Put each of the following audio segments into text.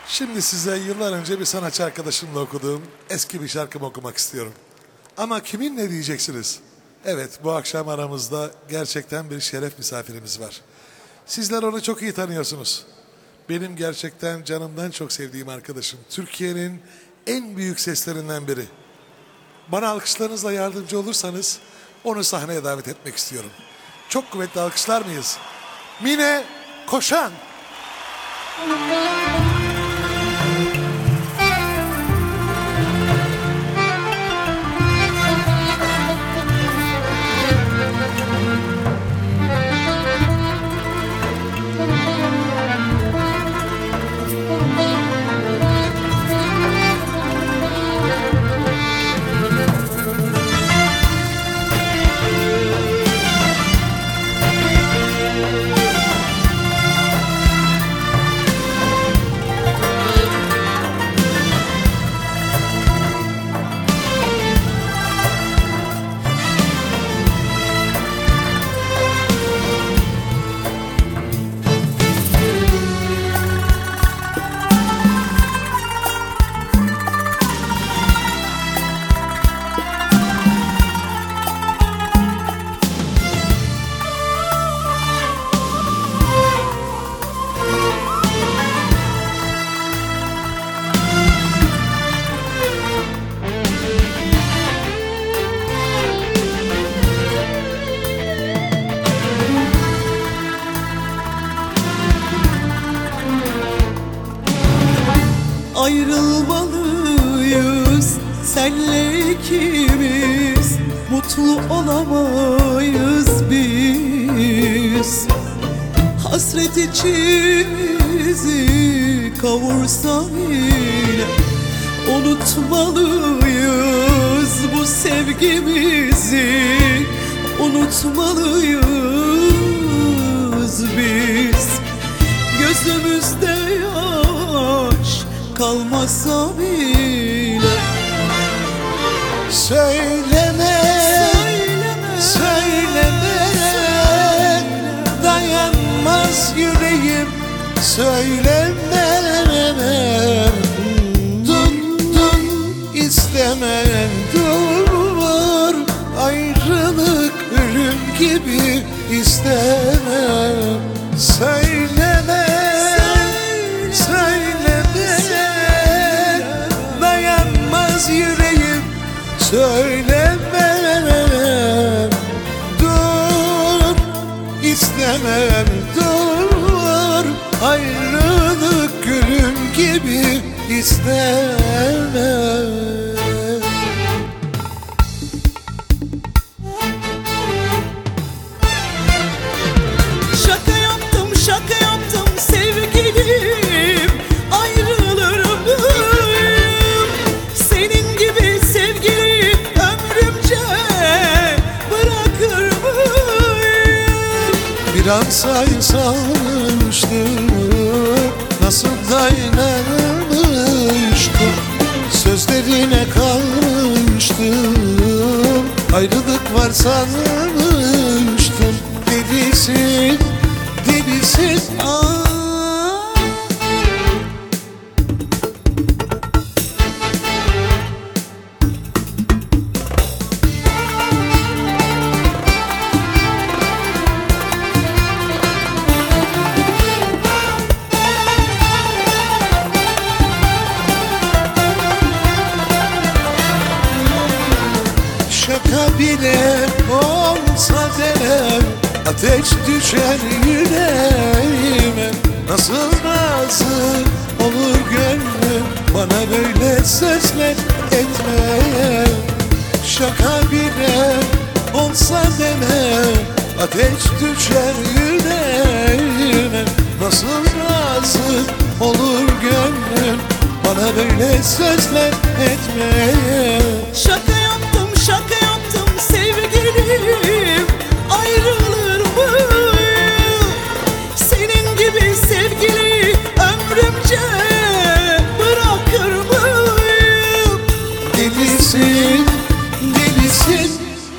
Şimdi size yıllar önce bir sanatçı arkadaşımla okuduğum eski bir şarkımı okumak istiyorum. Ama kimin ne diyeceksiniz? Evet, bu akşam aramızda gerçekten bir şeref misafirimiz var. Sizler onu çok iyi tanıyorsunuz. Benim gerçekten canımdan çok sevdiğim arkadaşım. Türkiye'nin en büyük seslerinden biri. Bana alkışlarınızla yardımcı olursanız onu sahneye davet etmek istiyorum. Çok kuvvetli alkışlar mıyız? Mine Koşan. Ayrılmalıyız senle ikimiz, mutlu olamayız biz. Hasret içimizi kavursa bile unutmalıyız bu sevgimizi, unutmalıyız biz. Gözümüzde yaş kalmasa bile Söyleme, söyleme, dayanmaz yüreğim. Söyleme, dur, isteme, dur. Ayrılık ölüm gibi istemem. Söyleme, dayanmaz yüreğim. Söylemem, dur, istemem, dur. Ayrılık gülüm gibi istemem. Şaka yaptım sevgilim, ayrılır mıyım? Senin gibi sevgili ömrümce bırakır mıyım? Bir an saysanmıştım, nasıl da inanmıştım. Sözlerine kalmıştım, ayrılık var sanmıştım. Delisin, delisin, şaka bile olsa demem, ateş düşer yüreğime. Nasıl razı olur gönlüm bana böyle sözler etme. Şaka bile olsa demem, ateş düşer yüreğime. Nasıl razı olur gönlüm bana böyle sözler etme. Şaka yaptım sevgilim, ayrılır mıyım? Senin gibi sevgili ömrümce bırakır mıyım? Delisin, delisin.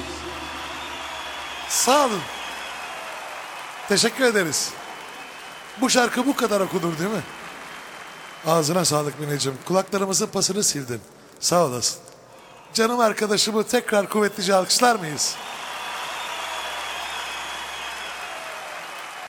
Sağ olun. Teşekkür ederiz. Bu şarkı bu kadar okunur değil mi? Ağzına sağlık Mineciğim. Kulaklarımızın pasını sildin. Sağ olasın. Canım arkadaşımı tekrar kuvvetlice alkışlar mıyız?